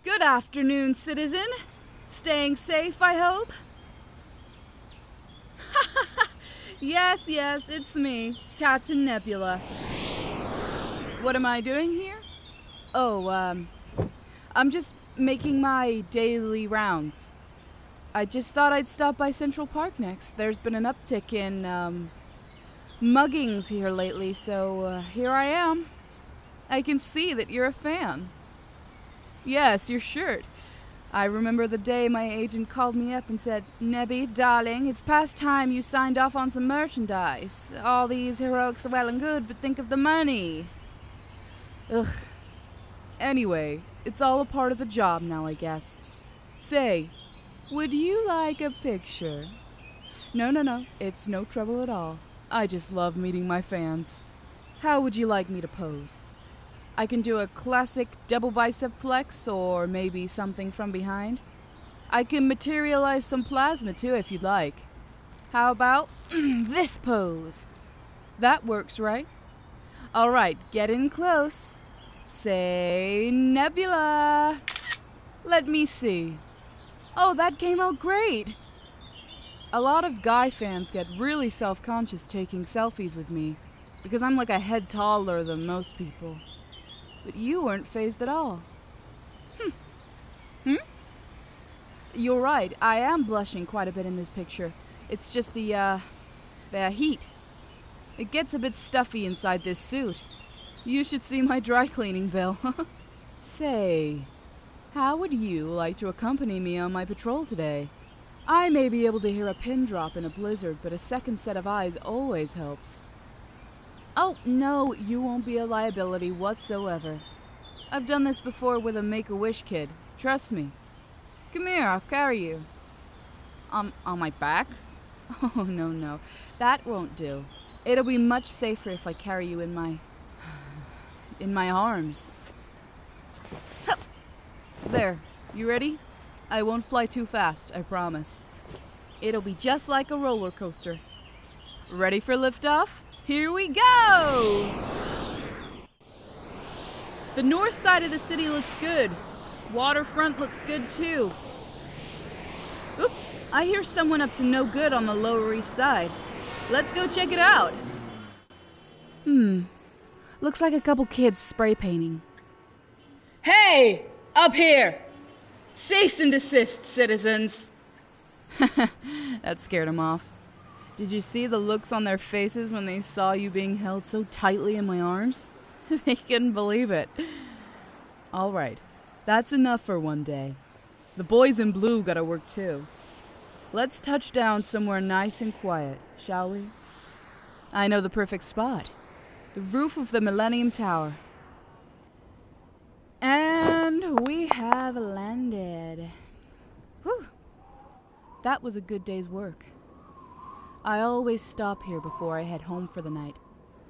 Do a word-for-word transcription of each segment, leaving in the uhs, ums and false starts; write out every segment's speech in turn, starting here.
Good afternoon, citizen. Staying safe, I hope? Yes, yes, it's me, Captain Nebula. What am I doing here? Oh, um, I'm just making my daily rounds. I just thought I'd stop by Central Park next. There's been an uptick in, um, muggings here lately, so uh, here I am. I can see that you're a fan. Yes, your shirt. I remember the day my agent called me up and said, "Nebby, darling, it's past time you signed off on some merchandise. All these heroics are well and good, but think of the money." Ugh. Anyway, it's all a part of the job now, I guess. Say, would you like a picture? No, no, no, it's no trouble at all. I just love meeting my fans. How would you like me to pose? I can do a classic double bicep flex, or maybe something from behind. I can materialize some plasma too if you'd like. How about this pose? That works, right? All right, get in close. Say Nebula. Let me see. Oh, that came out great. A lot of guy fans get really self-conscious taking selfies with me because I'm like a head taller than most people. But you weren't fazed at all. Hmm. Hmm? You're right, I am blushing quite a bit in this picture. It's just the, uh, the heat. It gets a bit stuffy inside this suit. You should see my dry cleaning bill. Say, how would you like to accompany me on my patrol today? I may be able to hear a pin drop in a blizzard, but a second set of eyes always helps. Oh, no, you won't be a liability whatsoever. I've done this before with a Make-A-Wish kid. Trust me. Come here, I'll carry you. Um, on my back? Oh, no, no. That won't do. It'll be much safer if I carry you in my... in my arms. Hup. There. You ready? I won't fly too fast, I promise. It'll be just like a roller coaster. Ready for liftoff? Here we go! The north side of the city looks good. Waterfront looks good too. Oop, I hear someone up to no good on the Lower East Side. Let's go check it out. Hmm, looks like a couple kids spray painting. Hey, up here! Cease and desist, citizens! That scared them off. Did you see the looks on their faces when they saw you being held so tightly in my arms? They couldn't believe it. All right, that's enough for one day. The boys in blue gotta work too. Let's touch down somewhere nice and quiet, shall we? I know the perfect spot. The roof of the Millennium Tower. And we have landed. Whew. That was a good day's work. I always stop here before I head home for the night.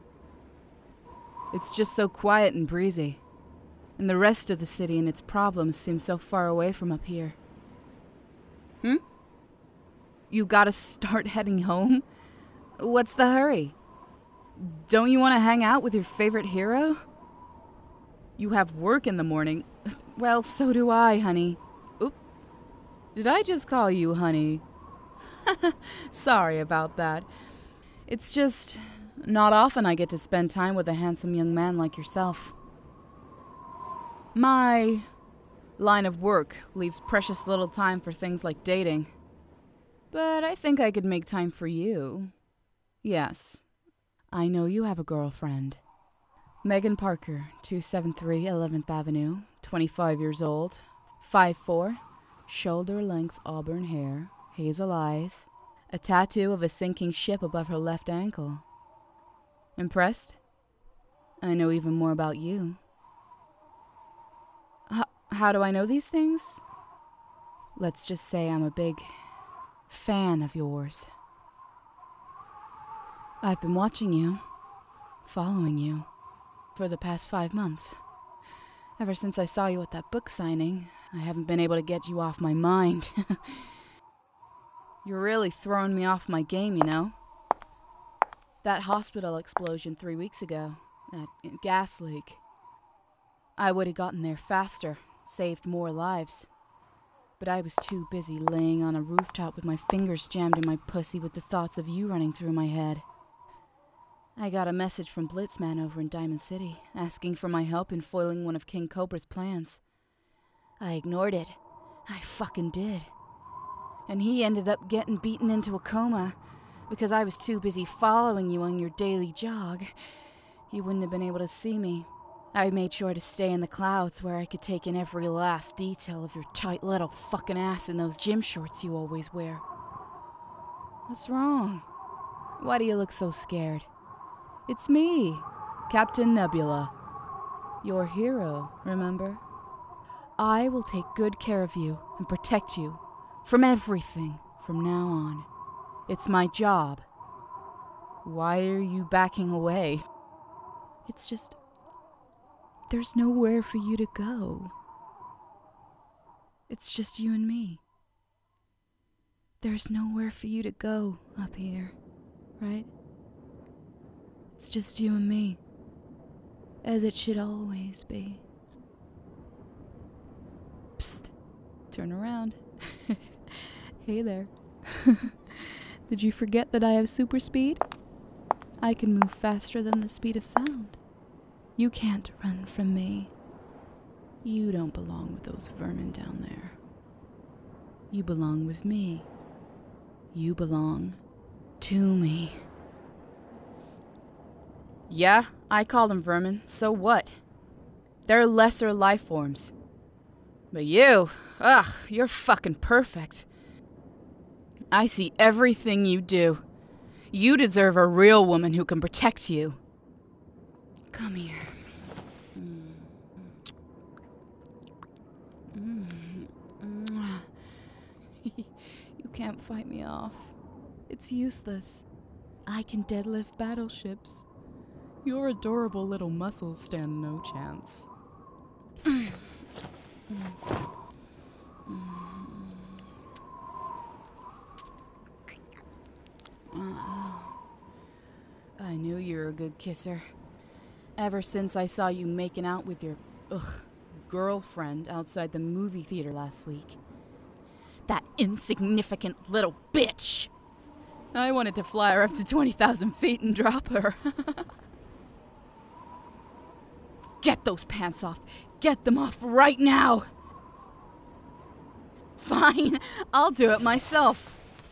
It's just so quiet and breezy, and the rest of the city and its problems seem so far away from up here. Hmm? You gotta start heading home? What's the hurry? Don't you want to hang out with your favorite hero? You have work in the morning. Well, so do I, honey. Oop. Did I just call you honey? Sorry about that. It's just not often I get to spend time with a handsome young man like yourself. My line of work leaves precious little time for things like dating. But I think I could make time for you. Yes, I know you have a girlfriend. Megan Parker, two seventy-three eleventh Avenue, twenty-five years old, five foot four, shoulder-length auburn hair, hazel eyes, a tattoo of a sinking ship above her left ankle. Impressed? I know even more about you. H- how do I know these things? Let's just say I'm a big fan of yours. I've been watching you, following you, for the past five months. Ever since I saw you at that book signing, I haven't been able to get you off my mind. You're really throwing me off my game, you know? That hospital explosion three weeks ago, that gas leak. I would have gotten there faster, saved more lives. But I was too busy laying on a rooftop with my fingers jammed in my pussy with the thoughts of you running through my head. I got a message from Blitzman over in Diamond City, asking for my help in foiling one of King Cobra's plans. I ignored it. I fucking did. And he ended up getting beaten into a coma because I was too busy following you on your daily jog. You wouldn't have been able to see me. I made sure to stay in the clouds where I could take in every last detail of your tight little fucking ass in those gym shorts you always wear. What's wrong? Why do you look so scared? It's me, Captain Nebula. Your hero, remember? I will take good care of you and protect you from everything from now on. It's my job. Why are you backing away? It's just... there's nowhere for you to go. It's just you and me. There's nowhere for you to go up here, right? It's just you and me, as it should always be. Psst, turn around. Hey there. Did you forget that I have super speed? I can move faster than the speed of sound. You can't run from me. You don't belong with those vermin down there. You belong with me. You belong to me. Yeah, I call them vermin, so what? They're lesser life forms. But you, ugh, you're fucking perfect. I see everything you do. You deserve a real woman who can protect you. Come here. Mm. Mm. Mm. You can't fight me off. It's useless. I can deadlift battleships. Your adorable little muscles stand no chance. Mm. Mm. Uh, I knew you were a good kisser. Ever since I saw you making out with your, ugh, girlfriend outside the movie theater last week. That insignificant little bitch! I wanted to fly her up to twenty thousand feet and drop her. Get those pants off. Get them off right now. Fine, I'll do it myself.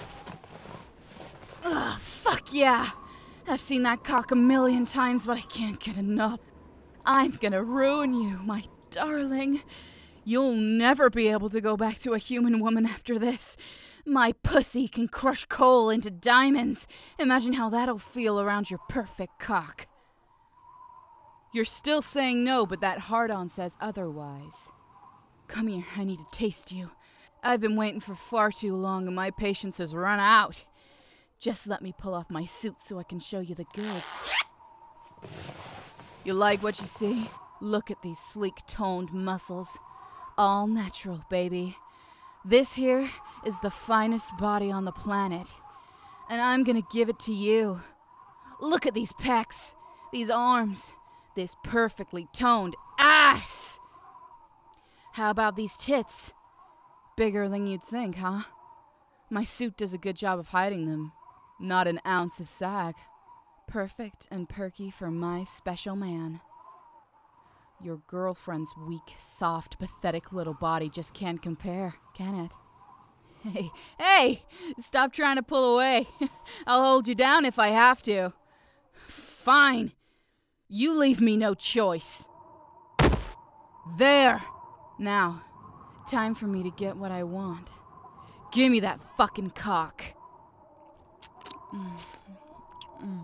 Ugh, fuck yeah. I've seen that cock a million times, but I can't get enough. I'm gonna ruin you, my darling. You'll never be able to go back to a human woman after this. My pussy can crush coal into diamonds. Imagine how that'll feel around your perfect cock. You're still saying no, but that hard-on says otherwise. Come here, I need to taste you. I've been waiting for far too long and my patience has run out. Just let me pull off my suit so I can show you the goods. You like what you see? Look at these sleek, toned muscles. All natural, baby. This here is the finest body on the planet. And I'm gonna give it to you. Look at these pecs, these arms, this perfectly toned ass. How about these tits? Bigger than you'd think, huh? My suit does a good job of hiding them. Not an ounce of sag. Perfect and perky for my special man. Your girlfriend's weak, soft, pathetic little body just can't compare, can it? Hey, hey! Stop trying to pull away. I'll hold you down if I have to. Fine. You leave me no choice. There! Now, time for me to get what I want. Give me that fucking cock. Mm. Mm.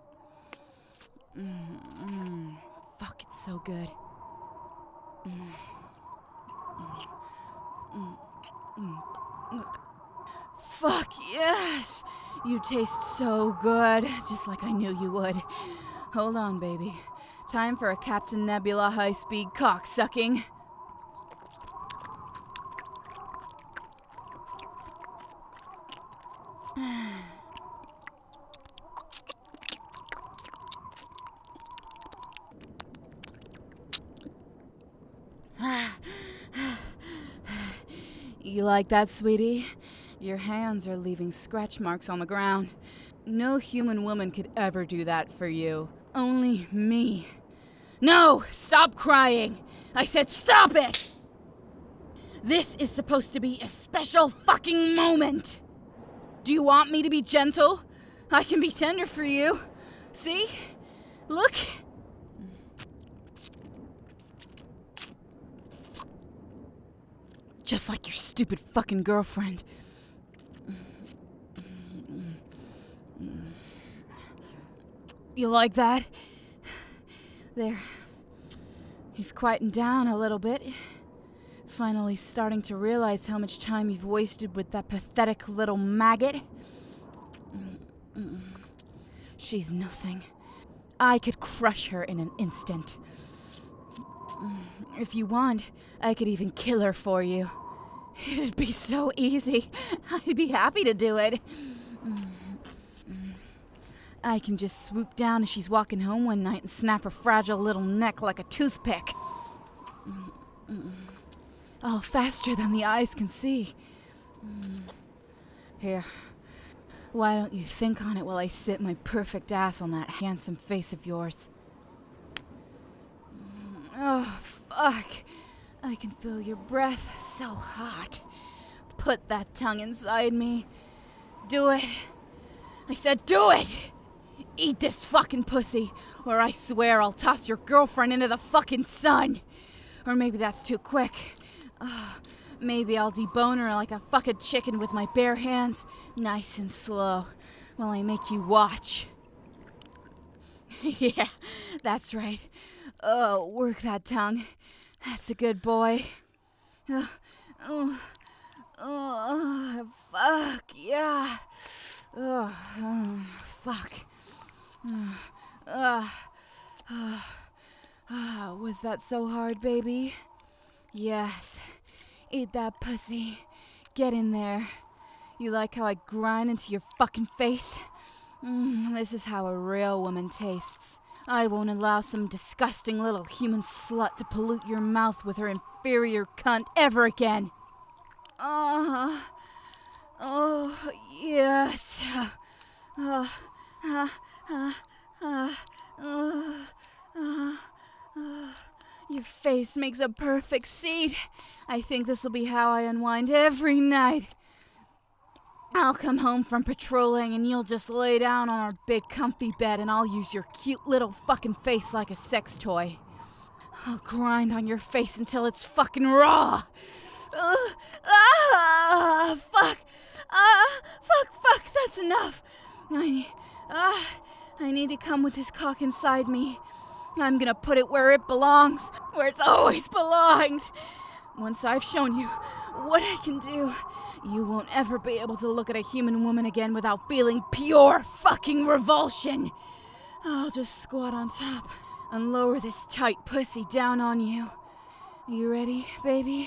Mm. Mm. Fuck, it's so good. Mm. Mm. Mm. Mm. Mm. Fuck, yes! You taste so good, just like I knew you would. Hold on, baby. Time for a Captain Nebula high-speed cock-sucking. You like that, sweetie? Your hands are leaving scratch marks on the ground. No human woman could ever do that for you. Only me. No! Stop crying! I said stop it! This is supposed to be a special fucking moment! Do you want me to be gentle? I can be tender for you. See? Look! Just like your stupid fucking girlfriend. You like that? There. You've quietened down a little bit. Finally starting to realize how much time you've wasted with that pathetic little maggot. She's nothing. I could crush her in an instant. If you want, I could even kill her for you. It'd be so easy. I'd be happy to do it. I can just swoop down as she's walking home one night and snap her fragile little neck like a toothpick. All faster than the eyes can see. Here, why don't you think on it while I sit my perfect ass on that handsome face of yours? Oh, fuck. I can feel your breath, so hot. Put that tongue inside me. Do it. I said do it! Eat this fucking pussy, or I swear I'll toss your girlfriend into the fucking sun. Or maybe that's too quick. Uh, maybe I'll debone her like a fucking chicken with my bare hands, nice and slow, while I make you watch. Yeah, that's right. Oh, work that tongue. That's a good boy. Uh, oh, oh, fuck, yeah. Oh, oh fuck. Uh, uh, uh, uh, was that so hard, baby? Yes. Eat that pussy. Get in there. You like how I grind into your fucking face? Mm, this is how a real woman tastes. I won't allow some disgusting little human slut to pollute your mouth with her inferior cunt ever again. Uh, oh, yes. Uh, uh, uh, uh, uh, uh, uh. Your face makes a perfect seat. I think this'll be how I unwind every night. I'll come home from patrolling and you'll just lay down on our big comfy bed and I'll use your cute little fucking face like a sex toy. I'll grind on your face until it's fucking raw. Uh, ah, fuck. Ah, fuck, fuck, that's enough. I, ah, I need to come with this cock inside me. I'm gonna put it where it belongs, where it's always belonged. Once I've shown you what I can do, you won't ever be able to look at a human woman again without feeling pure fucking revulsion. I'll just squat on top and lower this tight pussy down on you. You ready, baby?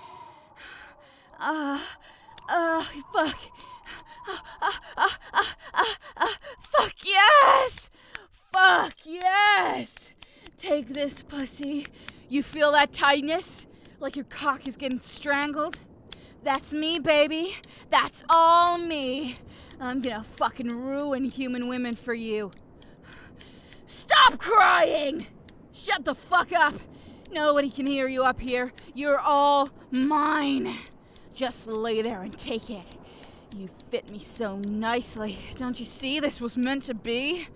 Ah, uh, ah, uh, fuck. Ah, ah, ah, ah, ah, ah, fuck yes! Fuck yes! Take this, pussy. You feel that tightness? Like your cock is getting strangled? That's me, baby. That's all me. I'm gonna fucking ruin human women for you. Stop crying! Shut the fuck up. Nobody can hear you up here. You're all mine. Just lay there and take it. You fit me so nicely. Don't you see this was meant to be?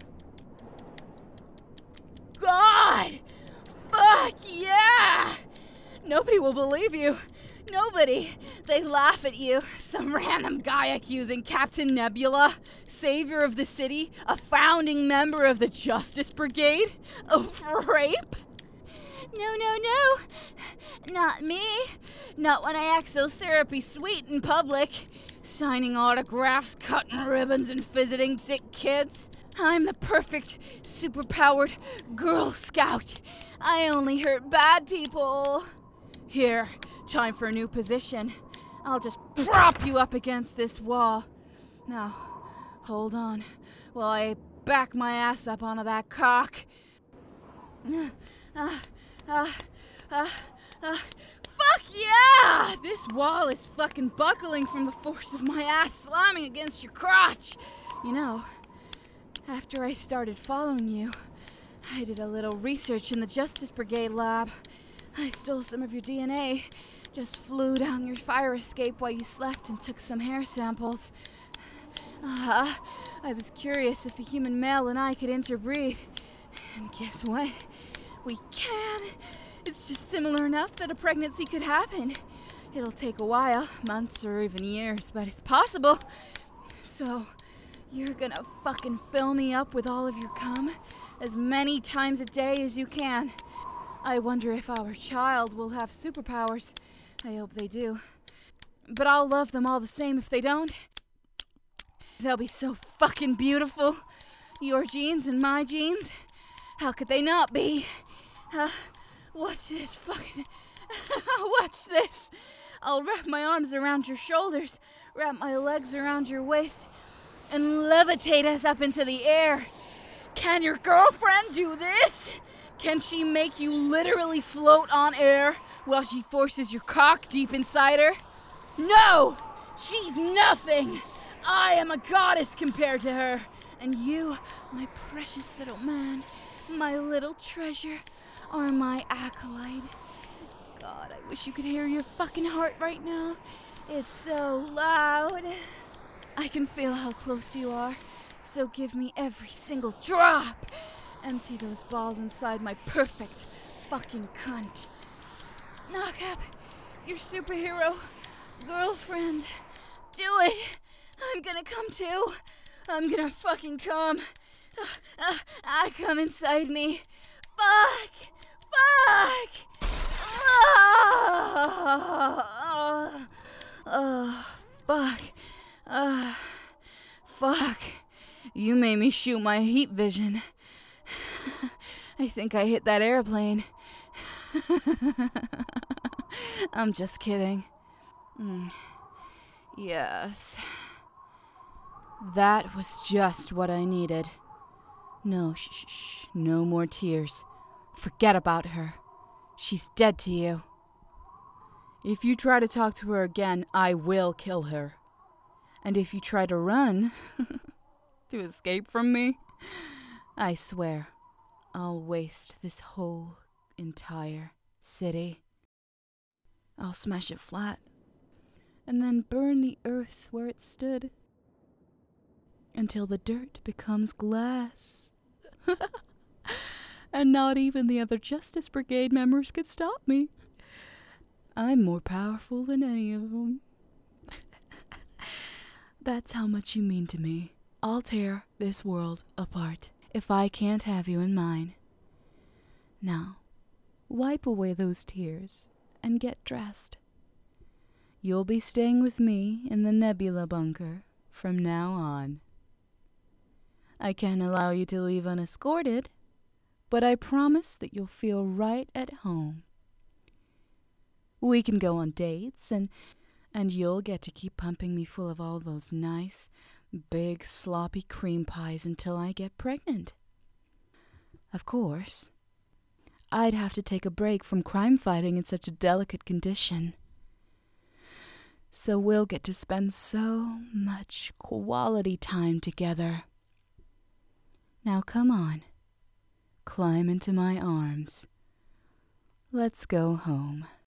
God! Fuck yeah! Nobody will believe you. Nobody. They laugh at you. Some random guy accusing Captain Nebula, savior of the city, a founding member of the Justice Brigade, of rape. No, no, no. Not me. Not when I act so syrupy sweet in public. Signing autographs, cutting ribbons, and visiting sick kids. I'm the perfect, superpowered Girl Scout. I only hurt bad people. Here, time for a new position. I'll just prop you up against this wall. Now, hold on while I back my ass up onto that cock. Uh, uh, uh, uh, fuck yeah! Ah, this wall is fucking buckling from the force of my ass slamming against your crotch. You know, after I started following you, I did a little research in the Justice Brigade lab. I stole some of your D N A, just flew down your fire escape while you slept and took some hair samples. Ah, uh, I was curious if a human male and I could interbreed. And guess what? We can. It's just similar enough that a pregnancy could happen. It'll take a while, months or even years, but it's possible. So, you're gonna fucking fill me up with all of your cum as many times a day as you can. I wonder if our child will have superpowers. I hope they do. But I'll love them all the same if they don't. They'll be so fucking beautiful. Your genes and my genes. How could they not be? Uh, watch this fucking... watch this. I'll wrap my arms around your shoulders, wrap my legs around your waist, and levitate us up into the air. Can your girlfriend do this? Can she make you literally float on air while she forces your cock deep inside her? No! She's nothing! I am a goddess compared to her. And you, my precious little man, my little treasure, are my acolyte. God, I wish you could hear your fucking heart right now. It's so loud. I can feel how close you are, so give me every single drop. Empty those balls inside my perfect fucking cunt. Knockup, your superhero girlfriend. Do it. I'm gonna come too. I'm gonna fucking come. Uh, uh, I come inside me. Fuck! Fuck! Oh, oh, oh, fuck. Uh, fuck. You made me shoot my heat vision. I think I hit that airplane. I'm just kidding. Mm. Yes. That was just what I needed. No, shh, shh, shh. No more tears. Forget about her. She's dead to you. If you try to talk to her again, I will kill her. And if you try to run, to escape from me, I swear, I'll waste this whole entire city. I'll smash it flat, and then burn the earth where it stood, until the dirt becomes glass. And not even the other Justice Brigade members could stop me. I'm more powerful than any of them. That's how much you mean to me. I'll tear this world apart if I can't have you in mine. Now, wipe away those tears and get dressed. You'll be staying with me in the Nebula bunker from now on. I can't allow you to leave unescorted, but I promise that you'll feel right at home. We can go on dates, and and you'll get to keep pumping me full of all those nice, big, sloppy cream pies until I get pregnant. Of course, I'd have to take a break from crime fighting in such a delicate condition. So we'll get to spend so much quality time together. Now come on. Climb into my arms. Let's go home.